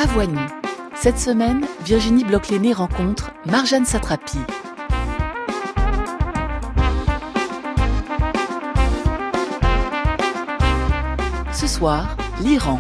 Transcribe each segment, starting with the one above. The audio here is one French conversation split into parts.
À Voigny. Cette semaine, Virginie Bloch-Lenné rencontre Marjane Satrapi. Ce soir, l'Iran.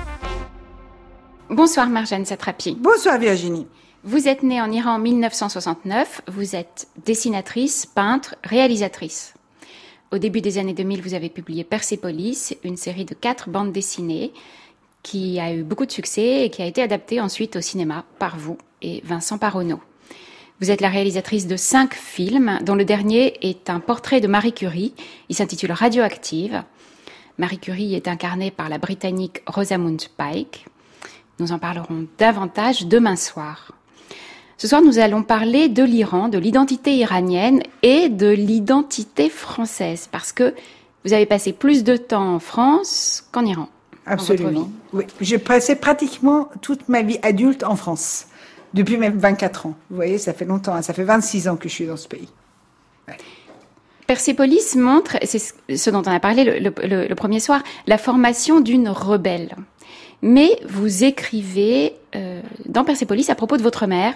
Bonsoir Marjane Satrapi. Bonsoir Virginie. Vous êtes née en Iran en 1969, vous êtes dessinatrice, peintre, réalisatrice. Au début des années 2000, vous avez publié Persépolis, une série de 4 bandes dessinées qui a eu beaucoup de succès et qui a été adaptée ensuite au cinéma par vous et Vincent Paronneau. Vous êtes la réalisatrice de 5 films, dont le dernier est un portrait de Marie Curie. Il s'intitule Radioactive. Marie Curie est incarnée par la Britannique Rosamund Pike. Nous en parlerons davantage demain soir. Ce soir, nous allons parler de l'Iran, de l'identité iranienne et de l'identité française, parce que vous avez passé plus de temps en France qu'en Iran. Absolument. Oui, j'ai passé pratiquement toute ma vie adulte en France, depuis même 24 ans. Vous voyez, ça fait longtemps, hein, ça fait 26 ans que je suis dans ce pays. Ouais. Persépolis montre, c'est ce dont on a parlé le premier soir, la formation d'une rebelle. Mais vous écrivez dans Persépolis à propos de votre mère,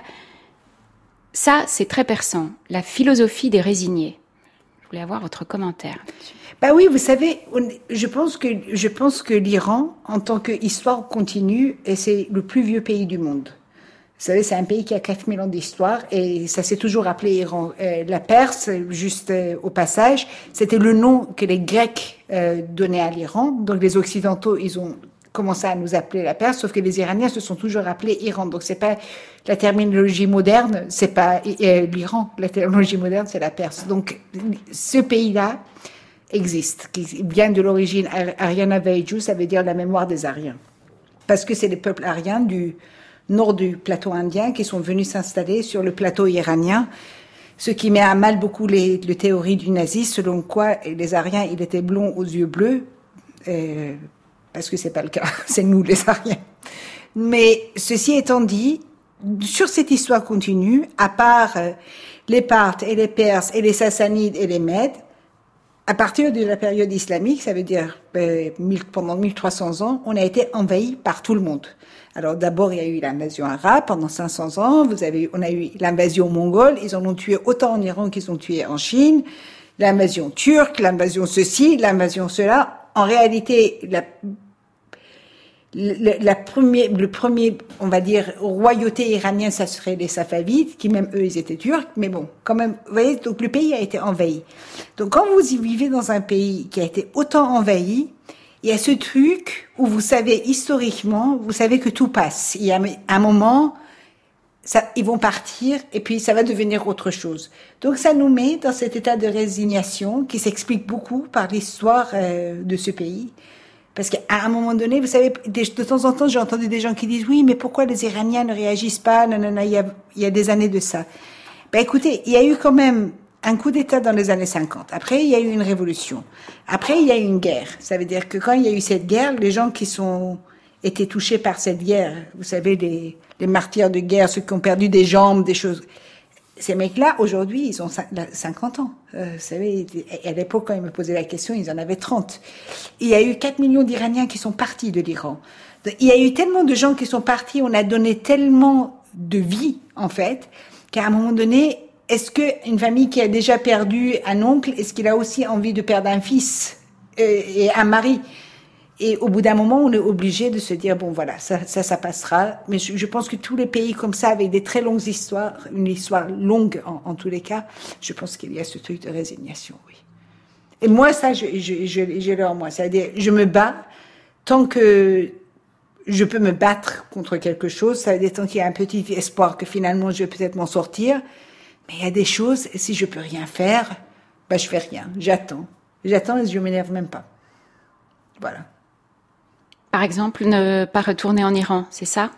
ça c'est très perçant, la philosophie des résignés. Je voulais avoir votre commentaire là-dessus. Bah oui, vous savez, je pense que l'Iran, en tant qu'histoire continue, et c'est le plus vieux pays du monde. Vous savez, c'est un pays qui a 4000 ans d'histoire et ça s'est toujours appelé Iran. La Perse, juste au passage, c'était le nom que les Grecs donnaient à l'Iran. Donc les Occidentaux, ils ont commencé à nous appeler la Perse, sauf que les Iraniens se sont toujours appelés Iran. Donc c'est pas la terminologie moderne, c'est pas l'Iran. La terminologie moderne, c'est la Perse. Donc ce pays-là existe, qui vient de l'origine Aryana Vaiju, ça veut dire la mémoire des Aryens. Parce que c'est les peuples aryens du nord du plateau indien qui sont venus s'installer sur le plateau iranien, ce qui met à mal beaucoup les théories du nazisme, selon quoi les Aryens, ils étaient blonds aux yeux bleus, parce que c'est pas le cas, c'est nous les Aryens. Mais ceci étant dit, sur cette histoire continue, à part les Parthes et les Perses et les Sassanides et les Mèdes, à partir de la période islamique, ça veut dire pendant 1300 ans, on a été envahi par tout le monde. Alors d'abord, il y a eu l'invasion arabe pendant 500 ans, on a eu l'invasion mongole, ils en ont tué autant en Iran qu'ils ont tué en Chine, l'invasion turque, l'invasion ceci, l'invasion cela. En réalité, le premier, on va dire, royauté iranienne, ça serait les Safavides, qui même eux, ils étaient turcs, mais bon, quand même, vous voyez, donc le pays a été envahi. Donc quand vous y vivez dans un pays qui a été autant envahi, il y a ce truc où vous savez, historiquement, vous savez que tout passe. Il y a un moment, ils vont partir et puis ça va devenir autre chose. Donc ça nous met dans cet état de résignation qui s'explique beaucoup par l'histoire de ce pays. Parce qu'à un moment donné, vous savez, de temps en temps, j'ai entendu des gens qui disent « Oui, mais pourquoi les Iraniens ne réagissent pas ?» Il y a des années de ça. Ben écoutez, il y a eu quand même un coup d'État dans les années 50. Après, il y a eu une révolution. Après, il y a eu une guerre. Ça veut dire que quand il y a eu cette guerre, les gens qui étaient touchés par cette guerre, vous savez, les martyrs de guerre, ceux qui ont perdu des jambes, des choses... Ces mecs-là, aujourd'hui, ils ont 50 ans. Vous savez, à l'époque, quand ils me posaient la question, ils en avaient 30. Il y a eu 4 millions d'Iraniens qui sont partis de l'Iran. Il y a eu tellement de gens qui sont partis, on a donné tellement de vie, en fait, qu'à un moment donné, est-ce qu'une famille qui a déjà perdu un oncle, est-ce qu'il a aussi envie de perdre un fils et un mari ? Et au bout d'un moment, on est obligé de se dire, bon voilà, ça passera. Mais je pense que tous les pays comme ça, avec des très longues histoires, une histoire longue en tous les cas, je pense qu'il y a ce truc de résignation, oui. Et moi, ça, je l'ai en moi. C'est-à-dire, je me bats tant que je peux me battre contre quelque chose. Ça veut dire tant qu'il y a un petit espoir que finalement, je vais peut-être m'en sortir. Mais il y a des choses, et si je peux rien faire, ben je fais rien. J'attends et je m'énerve même pas. Voilà. Par exemple, ne pas retourner en Iran, c'est ça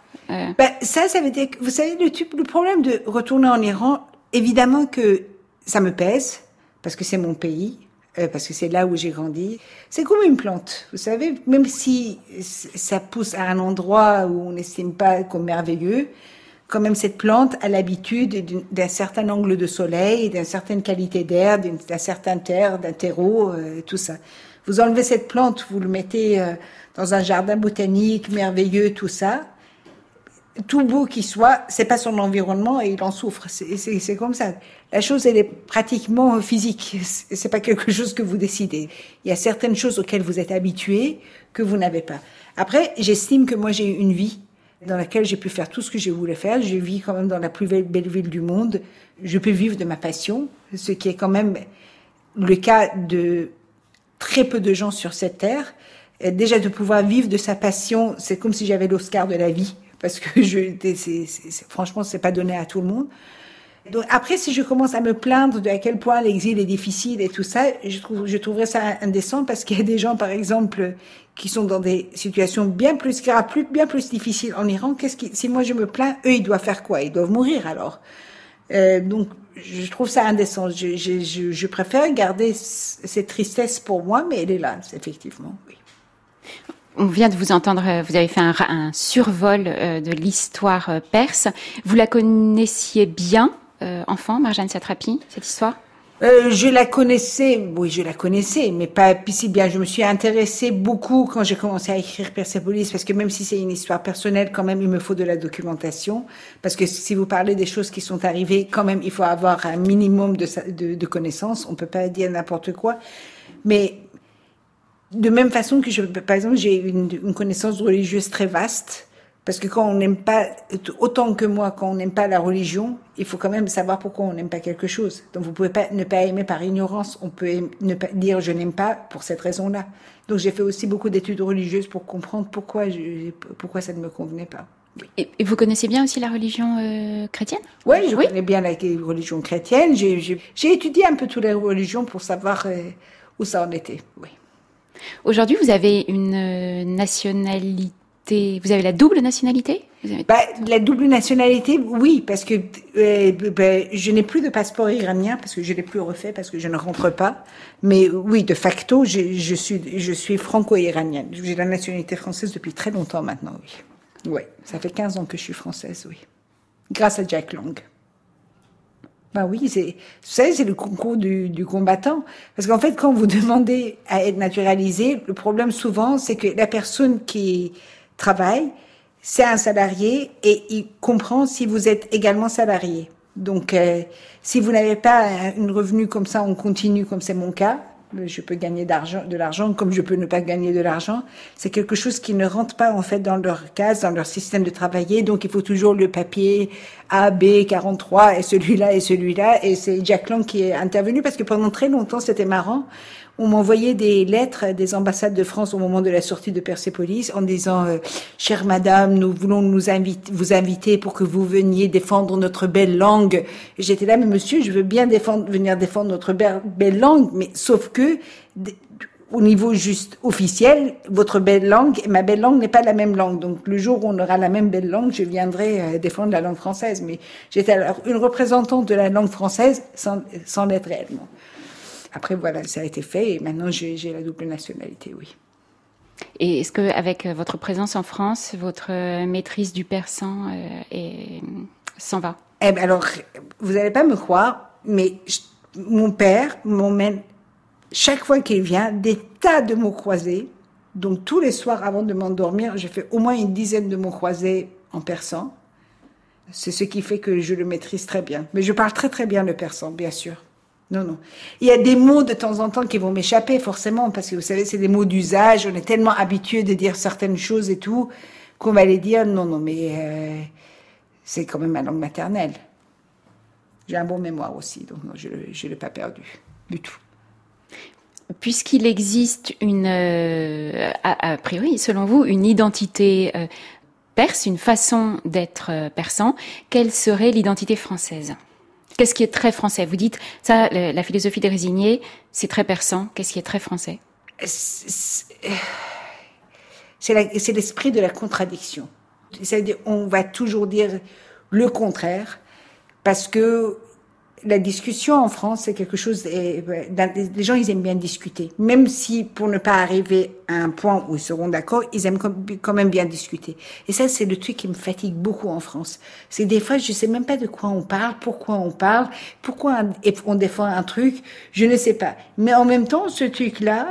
ça veut dire que, vous savez, le problème de retourner en Iran, évidemment que ça me pèse, parce que c'est mon pays, parce que c'est là où j'ai grandi. C'est comme une plante, vous savez, même si ça pousse à un endroit où on n'estime pas comme merveilleux, quand même cette plante a l'habitude d'un certain angle de soleil, d'une certaine qualité d'air, d'un certain terre, d'un terreau, tout ça. Vous enlevez cette plante, vous le mettez dans un jardin botanique merveilleux, tout ça. tout beau qu'il soit, c'est pas son environnement et il en souffre. C'est comme ça. La chose, elle est pratiquement physique. C'est pas quelque chose que vous décidez. Il y a certaines choses auxquelles vous êtes habitué que vous n'avez pas. Après, j'estime que moi, j'ai eu une vie dans laquelle j'ai pu faire tout ce que je voulais faire. Je vis quand même dans la plus belle ville du monde. Je peux vivre de ma passion, ce qui est quand même le cas de très peu de gens sur cette terre. Et déjà, de pouvoir vivre de sa passion, c'est comme si j'avais l'Oscar de la vie. Parce que franchement, c'est pas donné à tout le monde. Donc après, si je commence à me plaindre de à quel point l'exil est difficile et tout ça, je trouverais ça indécent parce qu'il y a des gens, par exemple, qui sont dans des situations bien plus graves, bien plus difficiles en Iran. Si moi je me plains, eux, ils doivent faire quoi? Ils doivent mourir alors. Donc, je trouve ça indécent. Je préfère garder cette tristesse pour moi, mais elle est là, effectivement, oui. On vient de vous entendre, vous avez fait un survol de l'histoire perse. Vous la connaissiez bien, enfant, Marjane Satrapi, cette histoire? Je la connaissais, mais pas si bien. Je me suis intéressée beaucoup quand j'ai commencé à écrire Persépolis, parce que même si c'est une histoire personnelle, quand même, il me faut de la documentation. Parce que si vous parlez des choses qui sont arrivées, quand même, il faut avoir un minimum de connaissances. On peut pas dire n'importe quoi. Mais de même façon que par exemple, j'ai une connaissance religieuse très vaste. Parce que quand on n'aime pas, autant que moi, quand on n'aime pas la religion, il faut quand même savoir pourquoi on n'aime pas quelque chose. Donc vous pouvez pas ne pas aimer par ignorance. On peut ne pas dire je n'aime pas pour cette raison-là. Donc j'ai fait aussi beaucoup d'études religieuses pour comprendre pourquoi ça ne me convenait pas. Oui. Et vous connaissez bien aussi la religion chrétienne? Oui, je connais bien la religion chrétienne. J'ai étudié un peu toutes les religions pour savoir où ça en était. Oui. Aujourd'hui, vous avez une nationalité. Vous avez la double nationalité? La double nationalité, oui, parce que je n'ai plus de passeport iranien parce que je l'ai plus refait parce que je ne rentre pas. Mais oui, de facto, je suis franco-iranienne. J'ai la nationalité française depuis très longtemps maintenant, oui. Oui, ça fait 15 ans que je suis française, oui. Grâce à Jack Lang. Ben oui, c'est le concours du combattant. Parce qu'en fait, quand vous demandez à être naturalisé, le problème souvent, c'est que la personne qui travaille, c'est un salarié et il comprend si vous êtes également salarié. Donc, si vous n'avez pas un revenu comme ça, on continue, comme c'est mon cas, je peux gagner de l'argent comme je peux ne pas gagner de l'argent. C'est quelque chose qui ne rentre pas en fait dans leur case, dans leur système de travailler. Donc il faut toujours le papier A, B, 43 et celui-là et celui-là. Et c'est Jack Lang qui est intervenu parce que pendant très longtemps c'était marrant. On m'envoyait des lettres des ambassades de France au moment de la sortie de Persépolis en disant chère madame, nous voulons vous inviter pour que vous veniez défendre notre belle langue. Et j'étais là, mais monsieur, je veux bien venir défendre notre belle langue, mais sauf que au niveau juste officiel, votre belle langue et ma belle langue n'est pas la même langue. Donc le jour où on aura la même belle langue, je viendrai défendre la langue française. Mais j'étais alors une représentante de la langue française sans l'être réellement. Après, voilà, ça a été fait et maintenant j'ai la double nationalité, oui. Et est-ce qu'avec votre présence en France, votre maîtrise du persan s'en va? Eh ben alors, vous n'allez pas me croire, mais mon père m'emmène chaque fois qu'il vient des tas de mots croisés. Donc tous les soirs avant de m'endormir, je fais au moins une dizaine de mots croisés en persan. C'est ce qui fait que je le maîtrise très bien. Mais je parle très très bien le persan, bien sûr. Non. Il y a des mots de temps en temps qui vont m'échapper, forcément, parce que vous savez, c'est des mots d'usage. On est tellement habitué de dire certaines choses et tout, qu'on va les dire. Non, mais c'est quand même ma langue maternelle. J'ai un bon mémoire aussi, donc non, je ne l'ai pas perdu du tout. Puisqu'il existe a priori, selon vous, une identité perse, une façon d'être persan, quelle serait l'identité française ? Qu'est-ce qui est très français? Vous dites, ça, la philosophie des résignés, c'est très persan. Qu'est-ce qui est très français? C'est l'esprit de la contradiction. C'est-à-dire, on va toujours dire le contraire, parce que la discussion en France, c'est quelque chose... les gens, ils aiment bien discuter. Même si, pour ne pas arriver à un point où ils seront d'accord, ils aiment quand même bien discuter. Et ça, c'est le truc qui me fatigue beaucoup en France. C'est des fois, je sais même pas de quoi on parle, pourquoi on défend un truc, je ne sais pas. Mais en même temps, ce truc-là,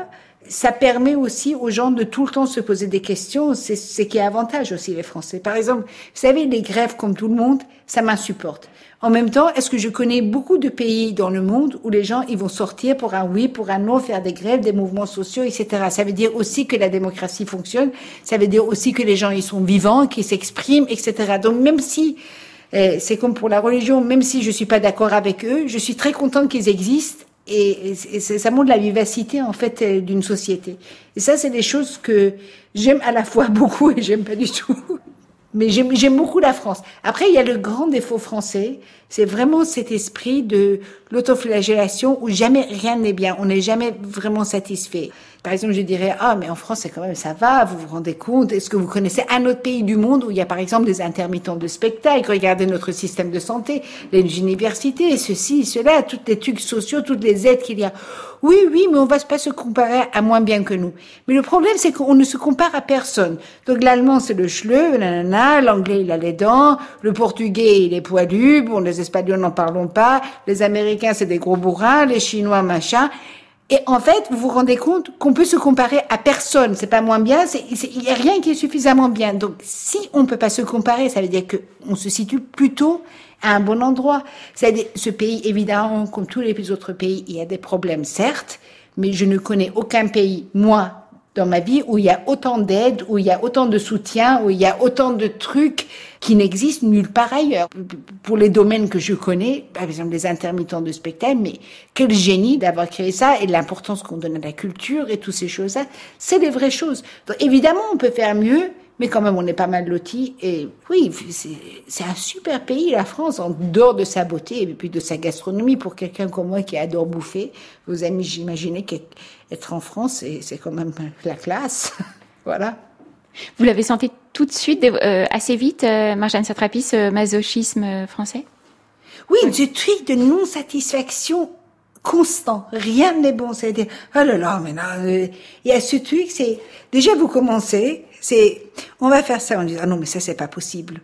ça permet aussi aux gens de tout le temps se poser des questions. C'est ce qui est avantage aussi les Français. Par exemple, vous savez, les grèves comme tout le monde, ça m'insupporte. En même temps, est-ce que je connais beaucoup de pays dans le monde où les gens, ils vont sortir pour un oui, pour un non, faire des grèves, des mouvements sociaux, etc. Ça veut dire aussi que la démocratie fonctionne. Ça veut dire aussi que les gens, ils sont vivants, qu'ils s'expriment, etc. Donc, même si, c'est comme pour la religion, même si je suis pas d'accord avec eux, je suis très contente qu'ils existent. Et ça montre la vivacité, en fait, d'une société. Et ça, c'est des choses que j'aime à la fois beaucoup et j'aime pas du tout. Mais j'aime beaucoup la France. Après, il y a le grand défaut français, c'est vraiment cet esprit de l'autoflagellation où jamais rien n'est bien, on n'est jamais vraiment satisfait. Par exemple, je dirais, mais en France, c'est quand même, ça va, vous vous rendez compte, est-ce que vous connaissez un autre pays du monde où il y a par exemple des intermittents de spectacle, regardez notre système de santé, les universités, ceci, cela, tous les trucs sociaux, toutes les aides qu'il y a. Oui, mais on va pas se comparer à moins bien que nous. Mais le problème, c'est qu'on ne se compare à personne. Donc l'allemand, c'est le schleu, nanana, l'anglais, il a les dents, le portugais, il est poilu, bon, les espagnols, n'en parlons pas, les américains, c'est des gros bourrins, les chinois, machin. Et en fait, vous vous rendez compte qu'on peut se comparer à personne. C'est pas moins bien, il y a rien qui est suffisamment bien. Donc, si on peut pas se comparer, ça veut dire que on se situe plutôt à un bon endroit. C'est-à-dire, ce pays, évidemment, comme tous les autres pays, il y a des problèmes, certes, mais je ne connais aucun pays, moi, dans ma vie, où il y a autant d'aide, où il y a autant de soutien, où il y a autant de trucs qui n'existent nulle part ailleurs. Pour les domaines que je connais, par exemple les intermittents de spectacle, mais quel génie d'avoir créé ça et l'importance qu'on donne à la culture et toutes ces choses-là, c'est des vraies choses. Donc évidemment, on peut faire mieux, mais quand même, on est pas mal lotis. Et oui, c'est un super pays, la France, en dehors de sa beauté et puis de sa gastronomie. Pour quelqu'un comme moi qui adore bouffer, vous imaginez qu'être en France, c'est quand même la classe. Voilà. Vous l'avez senti tout de suite, assez vite, Marjane Satrapi, ce masochisme français? Oui, ce truc de non-satisfaction constant. Rien n'est bon. C'est-à-dire, oh là là, mais non, il y a ce truc, c'est, déjà vous commencez, on va faire ça, on dit, non, mais ça, c'est pas possible.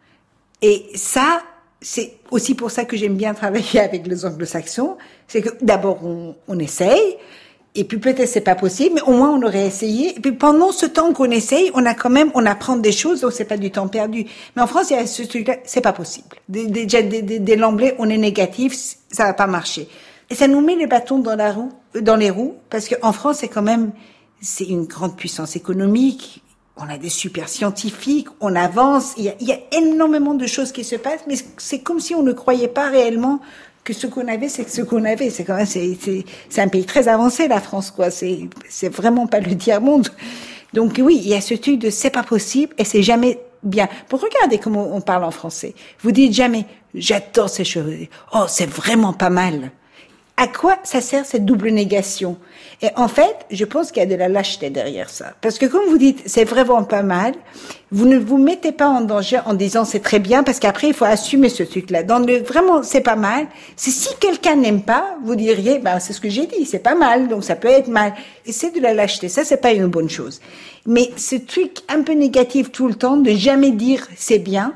Et ça, c'est aussi pour ça que j'aime bien travailler avec les anglo-saxons, c'est que d'abord, on essaye, et puis peut-être c'est pas possible, mais au moins on aurait essayé. Et puis pendant ce temps qu'on essaye, on apprend des choses, donc c'est pas du temps perdu. Mais en France, il y a ce truc-là, c'est pas possible. Déjà, dès l'emblée, on est négatif, ça va pas marcher. Et ça nous met les bâtons dans les roues, parce qu'en France, c'est une grande puissance économique. On a des super scientifiques, on avance, il y a énormément de choses qui se passent, mais c'est comme si on ne croyait pas réellement que ce qu'on avait, c'est ce qu'on avait. C'est quand même, c'est un pays très avancé, la France, quoi. C'est vraiment pas le tiers-monde. Donc oui, il y a ce truc de c'est pas possible et c'est jamais bien. Pour regarder comment on parle en français. Vous dites jamais, j'adore ces cheveux. Oh, c'est vraiment pas mal. À quoi ça sert cette double négation? Et en fait, je pense qu'il y a de la lâcheté derrière ça. Parce que comme vous dites, c'est vraiment pas mal, vous ne vous mettez pas en danger en disant c'est très bien, parce qu'après, il faut assumer ce truc-là. Vraiment, c'est pas mal. C'est si quelqu'un n'aime pas, vous diriez, c'est ce que j'ai dit, c'est pas mal, donc ça peut être mal. Et c'est de la lâcheté. Ça, c'est pas une bonne chose. Mais ce truc un peu négatif tout le temps, de jamais dire c'est bien,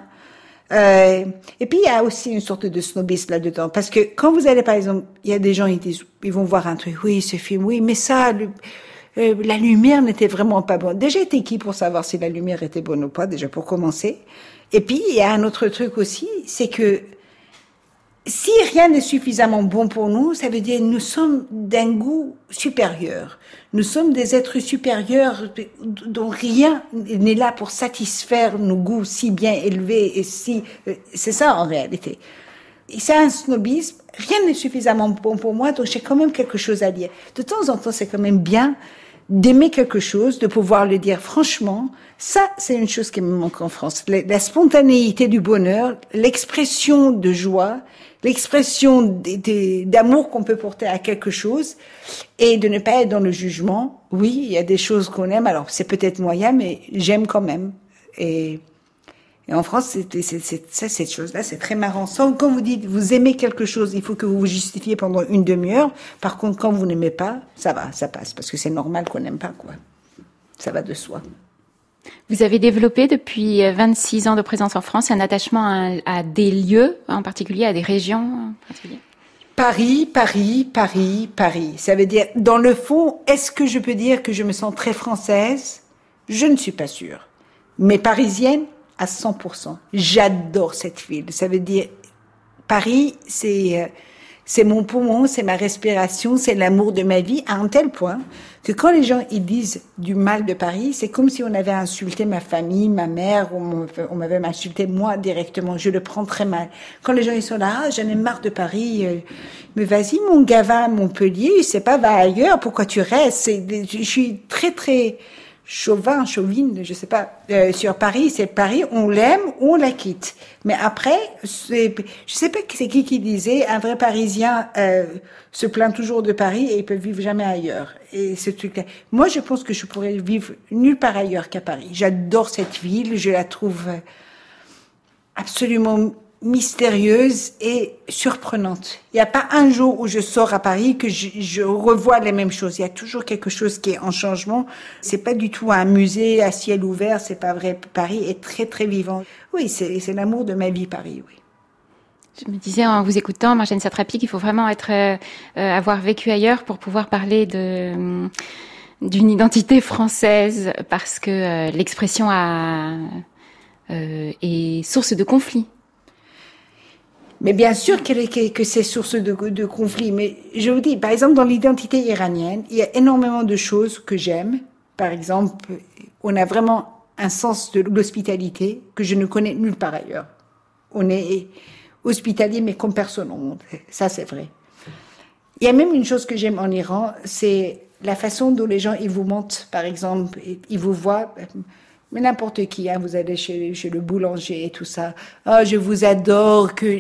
et puis il y a aussi une sorte de snobisme là-dedans, parce que quand vous allez par exemple, il y a des gens ils vont voir un truc, oui ce film, oui mais ça, la lumière n'était vraiment pas bonne. Déjà t'es qui pour savoir si la lumière était bonne ou pas, déjà pour commencer. Et puis il y a un autre truc aussi, c'est que si rien n'est suffisamment bon pour nous, ça veut dire nous sommes d'un goût supérieur. Nous sommes des êtres supérieurs dont rien n'est là pour satisfaire nos goûts si bien élevés et c'est ça en réalité. Et c'est un snobisme. Rien n'est suffisamment bon pour moi, donc j'ai quand même quelque chose à dire. De temps en temps, c'est quand même bien d'aimer quelque chose, de pouvoir le dire franchement. Ça, c'est une chose qui me manque en France. La spontanéité du bonheur, l'expression de joie, l'expression d'amour qu'on peut porter à quelque chose et de ne pas être dans le jugement. Oui, il y a des choses qu'on aime, alors c'est peut-être moyen, mais j'aime quand même. Et en France, cette chose-là, c'est très marrant. Quand vous dites, vous aimez quelque chose, il faut que vous vous justifiez pendant une demi-heure. Par contre, quand vous n'aimez pas, ça va, ça passe, parce que c'est normal qu'on n'aime pas, quoi. Ça va de soi. Vous avez développé depuis 26 ans de présence en France un attachement à des lieux, en particulier à des régions en particulier. Paris, Paris, Paris, Paris. Ça veut dire, dans le fond, est-ce que je peux dire que je me sens très française? Je ne suis pas sûre. Mais parisienne, à 100%. J'adore cette ville. Ça veut dire, Paris, c'est mon poumon, c'est ma respiration, c'est l'amour de ma vie, à un tel point que quand les gens ils disent du mal de Paris, c'est comme si on avait insulté ma famille, ma mère, ou on m'avait insulté moi directement. Je le prends très mal. Quand les gens ils sont là, j'en ai marre de Paris, mais vas-y mon gars, va à Montpellier, c'est pas va ailleurs, pourquoi tu restes? Je suis très très chauvine, je sais pas, sur Paris, c'est Paris, on l'aime ou on la quitte. Mais après, je sais pas c'est qui disait, un vrai Parisien se plaint toujours de Paris et il peut vivre jamais ailleurs. Et ce truc-là. Moi, je pense que je pourrais vivre nulle part ailleurs qu'à Paris. J'adore cette ville, je la trouve absolument mystérieuse et surprenante. Il n'y a pas un jour où je sors à Paris que je revois les mêmes choses. Il y a toujours quelque chose qui est en changement. C'est pas du tout un musée à ciel ouvert, c'est pas vrai. Paris est très très vivant. Oui, c'est l'amour de ma vie, Paris, oui. Je me disais en vous écoutant, Marjane Satrapi, qu'il faut vraiment avoir vécu ailleurs pour pouvoir parler d'une identité française, parce que l'expression est source de conflits. Mais bien sûr que c'est source de conflit. Mais je vous dis, par exemple, dans l'identité iranienne, il y a énormément de choses que j'aime. Par exemple, on a vraiment un sens de l'hospitalité que je ne connais nulle part ailleurs. On est hospitalier, mais comme personne au monde. Ça, c'est vrai. Il y a même une chose que j'aime en Iran, c'est la façon dont les gens, ils vous montent, par exemple, ils vous voient... Mais n'importe qui, hein, vous allez chez le boulanger et tout ça. Oh, je vous adore, que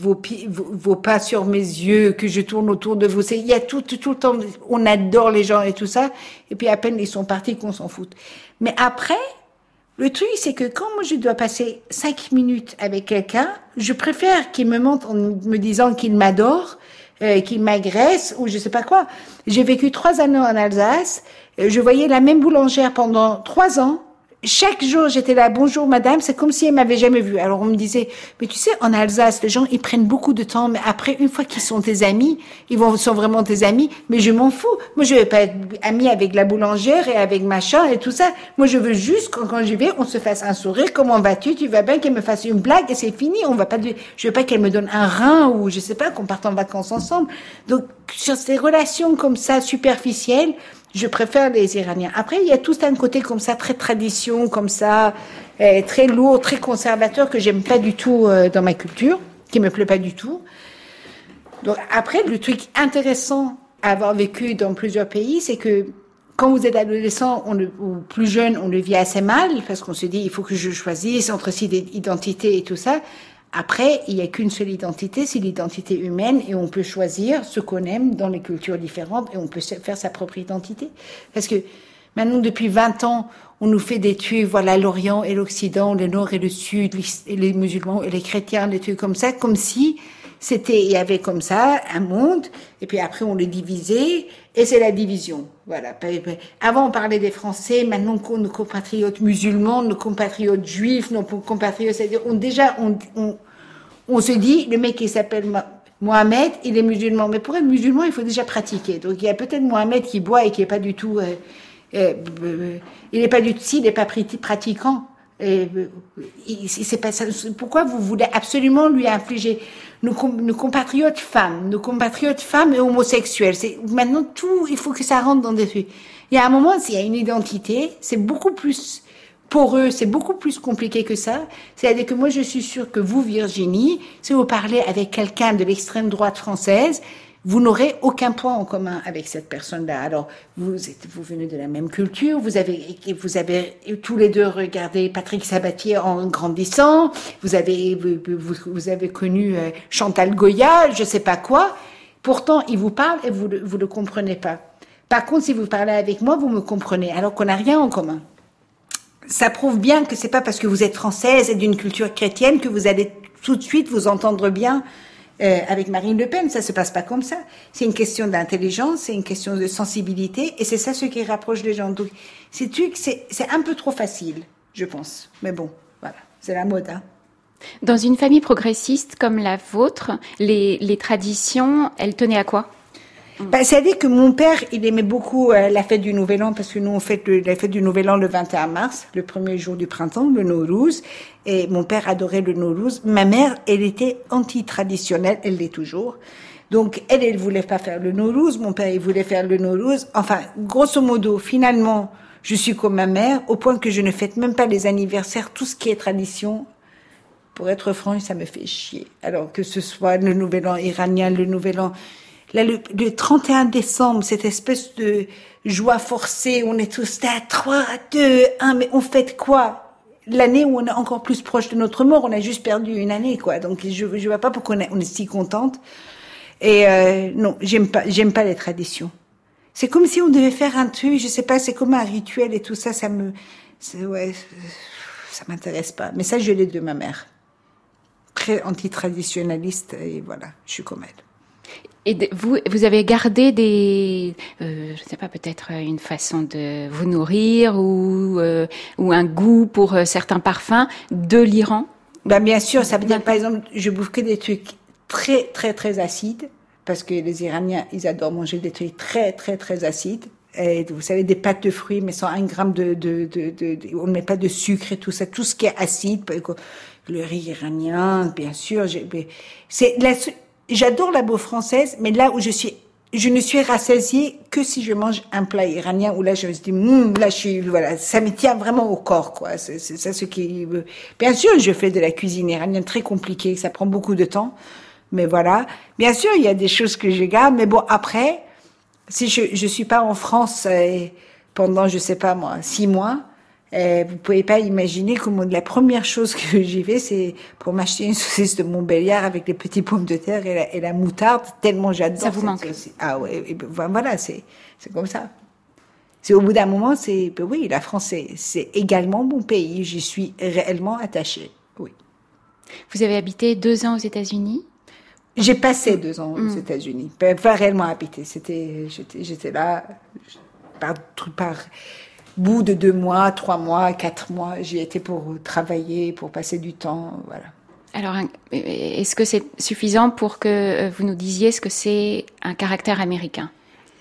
vos pas sur mes yeux, que je tourne autour de vous. Il y a tout le temps, on adore les gens et tout ça. Et puis à peine ils sont partis qu'on s'en fout. Mais après, le truc, c'est que quand moi je dois passer 5 minutes avec quelqu'un, je préfère qu'il me montre en me disant qu'il m'adore, qu'il m'agresse ou je sais pas quoi. J'ai vécu 3 années en Alsace. Je voyais la même boulangère pendant 3 ans. Chaque jour, j'étais là, bonjour madame, c'est comme si elle m'avait jamais vue. Alors on me disait, mais tu sais, en Alsace, les gens, ils prennent beaucoup de temps, mais après, une fois qu'ils sont tes amis, sont vraiment tes amis, mais je m'en fous. Moi, je vais pas être amie avec la boulangère et avec machin et tout ça. Moi, je veux juste quand j'y vais, on se fasse un sourire, comment vas-tu? Tu vas bien, qu'elle me fasse une blague et c'est fini. Je veux pas qu'elle me donne un rein ou je sais pas, qu'on parte en vacances ensemble. Donc, sur ces relations comme ça, superficielles, je préfère les Iraniens. Après, il y a tout un côté comme ça, très tradition, comme ça, très lourd, très conservateur, que j'aime pas du tout dans ma culture, qui me plaît pas du tout. Donc après, le truc intéressant à avoir vécu dans plusieurs pays, c'est que quand vous êtes adolescent ou plus jeune, on le vit assez mal, parce qu'on se dit, il faut que je choisisse entre ces identités et tout ça. Après, il n'y a qu'une seule identité, c'est l'identité humaine, et on peut choisir ce qu'on aime dans les cultures différentes, et on peut faire sa propre identité. Parce que maintenant, depuis 20 ans, on nous fait des trucs, voilà, l'Orient et l'Occident, le Nord et le Sud, les musulmans et les chrétiens, des trucs comme ça, comme si il y avait comme ça un monde, et puis après on le divisait, et c'est la division. Voilà. Avant on parlait des Français, maintenant nos compatriotes musulmans, nos compatriotes juifs, nos compatriotes, c'est-à-dire on se dit, le mec qui s'appelle Mohamed, il est musulman, mais pour être musulman il faut déjà pratiquer. Donc il y a peut-être Mohamed qui boit et qui est pas du tout, il est pas du tout, s'il n'est pas pratiquant. C'est pas ça. Pourquoi vous voulez absolument lui infliger nos compatriotes femmes et homosexuels? Maintenant tout, il faut que ça rentre dans des trucs. Il y a un moment, s'il y a une identité, c'est beaucoup plus poreux, c'est beaucoup plus compliqué que ça. C'est-à-dire que moi, je suis sûre que vous, Virginie, si vous parlez avec quelqu'un de l'extrême droite française, vous n'aurez aucun point en commun avec cette personne-là. Alors, vous venez de la même culture, vous avez tous les deux regardé Patrick Sabatier en grandissant, vous avez connu Chantal Goya, je sais pas quoi. Pourtant, il vous parle et vous le comprenez pas. Par contre, si vous parlez avec moi, vous me comprenez, alors qu'on n'a rien en commun. Ça prouve bien que c'est pas parce que vous êtes française et d'une culture chrétienne que vous allez tout de suite vous entendre bien avec Marine Le Pen. Ça se passe pas comme ça. C'est une question d'intelligence, c'est une question de sensibilité, et c'est ça ce qui rapproche les gens. Donc, c'est un peu trop facile, je pense. Mais bon, voilà, c'est la mode, hein. Dans une famille progressiste comme la vôtre, les traditions, elles tenaient à quoi? C'est-à-dire que mon père, il aimait beaucoup la fête du Nouvel An, parce que nous, on fête la fête du Nouvel An le 21 mars, le premier jour du printemps, le Nowruz. Et mon père adorait le Nowruz. Ma mère, elle était anti-traditionnelle, elle l'est toujours. Donc, elle voulait pas faire le Nowruz. Mon père, il voulait faire le Nowruz. Enfin, grosso modo, finalement, je suis comme ma mère, au point que je ne fête même pas les anniversaires, tout ce qui est tradition. Pour être franche, ça me fait chier. Alors que ce soit le Nouvel An iranien, le Nouvel An... Là, le 31 décembre, cette espèce de joie forcée, on est tous là, 3, 2, 1, mais on fête quoi? L'année où on est encore plus proche de notre mort, on a juste perdu une année, quoi. Donc, je vois pas pourquoi on est si contente. Et non, j'aime pas les traditions. C'est comme si on devait faire un truc, je sais pas, c'est comme un rituel et tout ça, ça m'intéresse pas. Mais ça, je l'ai de ma mère. Très antitraditionnaliste, et voilà, je suis comme elle. Et vous avez gardé je sais pas, peut-être une façon de vous nourrir ou un goût pour certains parfums de l'Iran? Bien sûr, ça veut dire, par exemple, je bouffe que des trucs très, très, très acides, parce que les Iraniens, ils adorent manger des trucs très, très, très acides. Et vous savez, des pâtes de fruits, mais sans 1 gramme on ne met pas de sucre et tout ça, tout ce qui est acide, le riz iranien, bien sûr, j'adore la bouffe française, mais là où je ne suis rassasiée que si je mange un plat iranien, où là je me dis, voilà, ça me tient vraiment au corps, quoi. C'est ça ce qui, bien sûr, je fais de la cuisine iranienne très compliquée, ça prend beaucoup de temps, mais voilà. Bien sûr, il y a des choses que je garde, mais bon, après, si je suis pas en France pendant, je sais pas moi, 6 mois, vous pouvez pas imaginer comment la première chose que j'y vais, c'est pour m'acheter une saucisse de Montbéliard avec les petits pommes de terre et la moutarde, tellement j'adore. Ça vous manque? Ah ouais, voilà, c'est comme ça. C'est au bout d'un moment, oui, la France, c'est également mon pays. J'y suis réellement attachée. Oui. Vous avez habité 2 ans aux États-Unis? J'ai passé 2 ans aux États-Unis. Pas réellement habité. J'étais là par bout de 2 mois, 3 mois, 4 mois, j'y étais pour travailler, pour passer du temps, voilà. Alors, est-ce que c'est suffisant pour que vous nous disiez ce que c'est un caractère américain?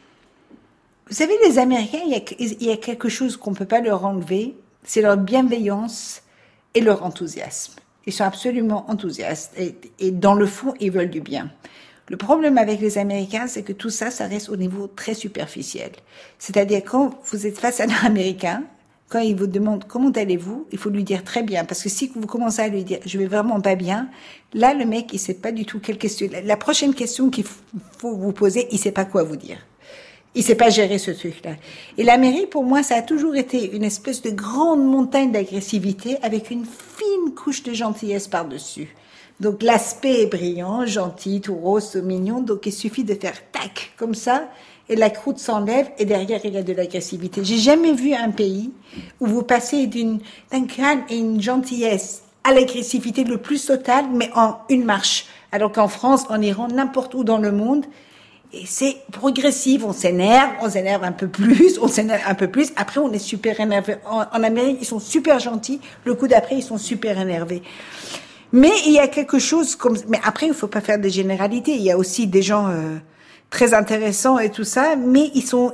Vous savez, les Américains, il y a quelque chose qu'on ne peut pas leur enlever, c'est leur bienveillance et leur enthousiasme. Ils sont absolument enthousiastes et dans le fond, ils veulent du bien. Le problème avec les Américains, c'est que tout ça, ça reste au niveau très superficiel. C'est-à-dire, quand vous êtes face à un Américain, quand il vous demande comment allez-vous, il faut lui dire très bien. Parce que si vous commencez à lui dire je vais vraiment pas bien, là, le mec, il sait pas du tout quelle question. La prochaine question qu'il faut vous poser, il sait pas quoi vous dire. Il sait pas gérer ce truc-là. Et l'Amérique, pour moi, ça a toujours été une espèce de grande montagne d'agressivité avec une fine couche de gentillesse par-dessus. Donc, l'aspect est brillant, gentil, tout rose, tout mignon. Donc, il suffit de faire tac, comme ça, et la croûte s'enlève, et derrière, il y a de l'agressivité. J'ai jamais vu un pays où vous passez d'un calme et une gentillesse à l'agressivité le plus totale, mais en une marche. Alors qu'en France, en Iran, n'importe où dans le monde, et c'est progressif, on s'énerve un peu plus, après on est super énervé. En Amérique, ils sont super gentils, le coup d'après, ils sont super énervés. Mais il y a quelque chose mais après, il faut pas faire des généralités. Il y a aussi des gens très intéressants et tout ça, mais ils sont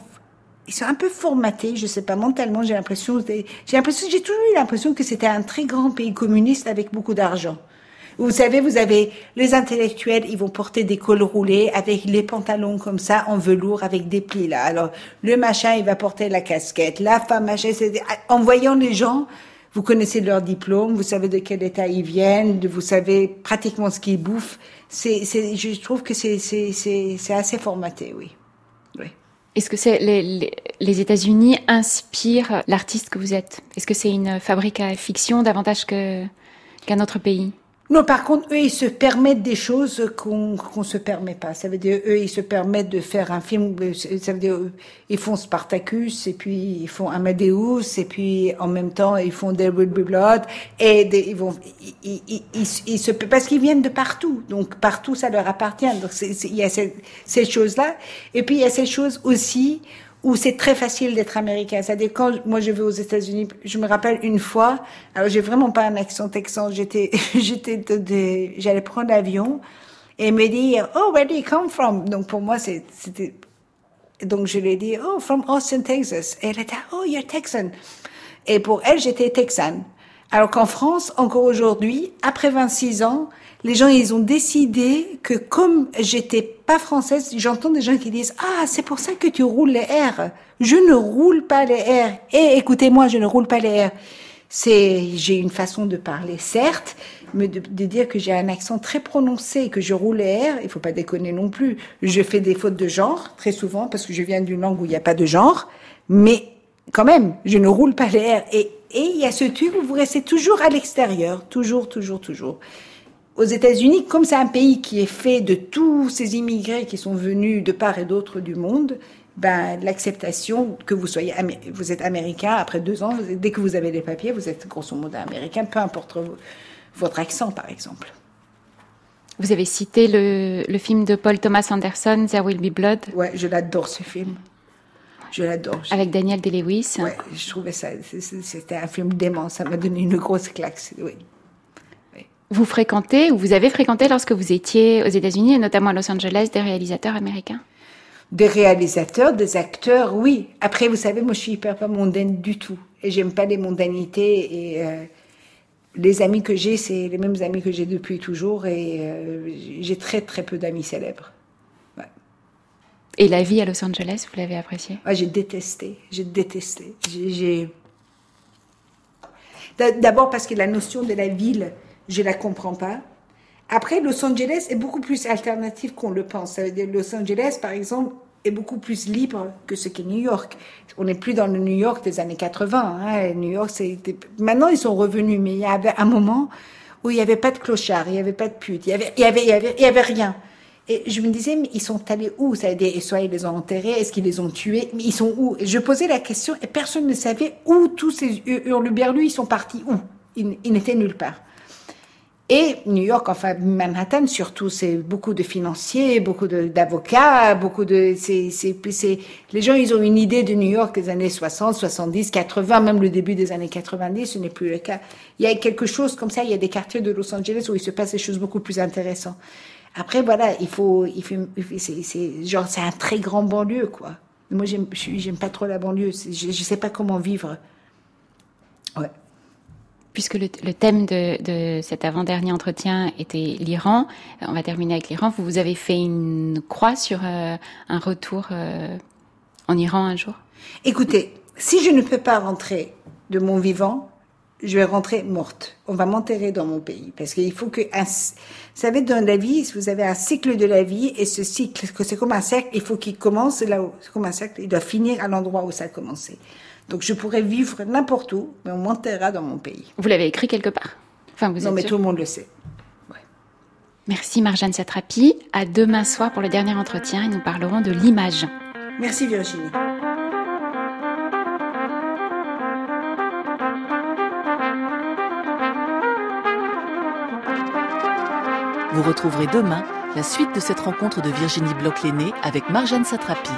un peu formatés, je sais pas, mentalement, j'ai toujours eu l'impression que c'était un très grand pays communiste avec beaucoup d'argent. Vous savez, vous avez les intellectuels, ils vont porter des cols roulés avec les pantalons comme ça, en velours, avec des plis là. Alors, le machin, il va porter la casquette. La femme, machin, en voyant les gens, vous connaissez leur diplôme, vous savez de quel état ils viennent, vous savez pratiquement ce qu'ils bouffent. Je trouve que c'est assez formaté, oui. Oui. Est-ce que les États-Unis inspirent l'artiste que vous êtes? Est-ce que c'est une fabrique à fiction davantage qu'un autre pays? Non, par contre, eux, ils se permettent des choses qu'on se permet pas. Ça veut dire, eux, ils se permettent de faire un film, ça veut dire, ils font Spartacus, et puis ils font Amadeus, et puis en même temps, ils font There Will Be Blood, et parce qu'ils viennent de partout. Donc, partout, ça leur appartient. Donc, il y a ces choses-là. Et puis, il y a ces choses aussi où c'est très facile d'être américain. C'est-à-dire, quand moi je vais aux États-Unis, je me rappelle une fois, alors j'ai vraiment pas un accent texan, j'allais prendre l'avion, et il me dit, oh, where do you come from? Donc pour moi, c'était, donc je lui ai dit, oh, from Austin, Texas. Et elle était, oh, you're Texan. Et pour elle, j'étais texane. Alors qu'en France, encore aujourd'hui, après 26 ans, les gens, ils ont décidé que comme j'étais pas française, j'entends des gens qui disent, ah, c'est pour ça que tu roules les R. Je ne roule pas les R. Et écoutez-moi, je ne roule pas les R. J'ai une façon de parler, certes, mais de dire que j'ai un accent très prononcé, que je roule les R, il faut pas déconner non plus. Je fais des fautes de genre, très souvent, parce que je viens d'une langue où il n'y a pas de genre, mais quand même, je ne roule pas les R. Et il y a ce truc où vous restez toujours à l'extérieur, toujours. Aux États-Unis, comme c'est un pays qui est fait de tous ces immigrés qui sont venus de part et d'autre du monde, ben, l'acceptation que vous êtes américain après 2 ans, dès que vous avez les papiers, vous êtes grosso modo américain, peu importe votre accent, par exemple. Vous avez cité le film de Paul Thomas Anderson, There Will Be Blood. Ouais, je l'adore ce film. Je l'adore. Avec Daniel Day-Lewis. Ouais, je trouvais ça, c'était un film dément, ça m'a donné une grosse claque, oui. Vous fréquentez, ou vous avez fréquenté lorsque vous étiez aux États-Unis, et notamment à Los Angeles, des réalisateurs américains? Des réalisateurs, des acteurs, oui. Après, vous savez, moi, je suis hyper pas mondaine du tout. Et j'aime pas les mondanités. Et les amis que j'ai, c'est les mêmes amis que j'ai depuis toujours. Et j'ai très, très peu d'amis célèbres. Ouais. Et la vie à Los Angeles, vous l'avez appréciée? Ouais, j'ai détesté. D'abord parce que la notion de la ville, je la comprends pas. Après, Los Angeles est beaucoup plus alternatif qu'on le pense. Ça veut dire Los Angeles, par exemple, est beaucoup plus libre que ce qu'est New York. On n'est plus dans le New York des années 80. Hein. New York, maintenant ils sont revenus, mais il y avait un moment où il n'y avait pas de clochards, il n'y avait pas de putes, il y avait rien. Et je me disais, mais ils sont allés où? Ça veut dire, soit ils les ont enterrés, est-ce qu'ils les ont tués? Mais ils sont où? Et je posais la question et personne ne savait où tous ces hurluberlus, ils sont partis où? Ils n'étaient nulle part. Et New York, enfin Manhattan surtout, c'est beaucoup de financiers, beaucoup d'avocats, les gens, ils ont une idée de New York des années 60, 70, 80, même le début des années 90, ce n'est plus le cas. Il y a quelque chose comme ça, il y a des quartiers de Los Angeles où il se passe des choses beaucoup plus intéressantes. Après, voilà, c'est un très grand banlieue, quoi. Moi, j'aime pas trop la banlieue, je sais pas comment vivre. Ouais. Puisque le thème de cet avant-dernier entretien était l'Iran, on va terminer avec l'Iran. Vous avez fait une croix sur un retour en Iran un jour? Écoutez, si je ne peux pas rentrer de mon vivant, je vais rentrer morte. On va m'enterrer dans mon pays. Parce qu'il faut que... Vous savez, dans la vie, vous avez un cycle de la vie, et ce cycle, c'est comme un cercle, il faut qu'il commence là où... C'est comme un cercle, il doit finir à l'endroit où ça a commencé. Donc je pourrais vivre n'importe où, mais on m'enterrera dans mon pays. Vous l'avez écrit quelque part? Non, mais tout le monde le sait. Ouais. Merci Marjane Satrapi. À demain soir pour le dernier entretien et nous parlerons de l'image. Merci Virginie. Vous retrouverez demain la suite de cette rencontre de Virginie Bloch-Lenné avec Marjane Satrapi.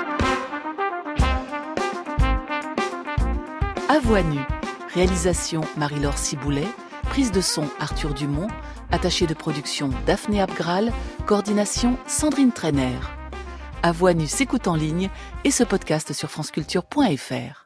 À voix nue, réalisation Marie-Laure Ciboulet, prise de son Arthur Dumont, attachée de production Daphné Abgral, coordination Sandrine Trainer. À voix nue s'écoute en ligne et ce podcast sur franceculture.fr.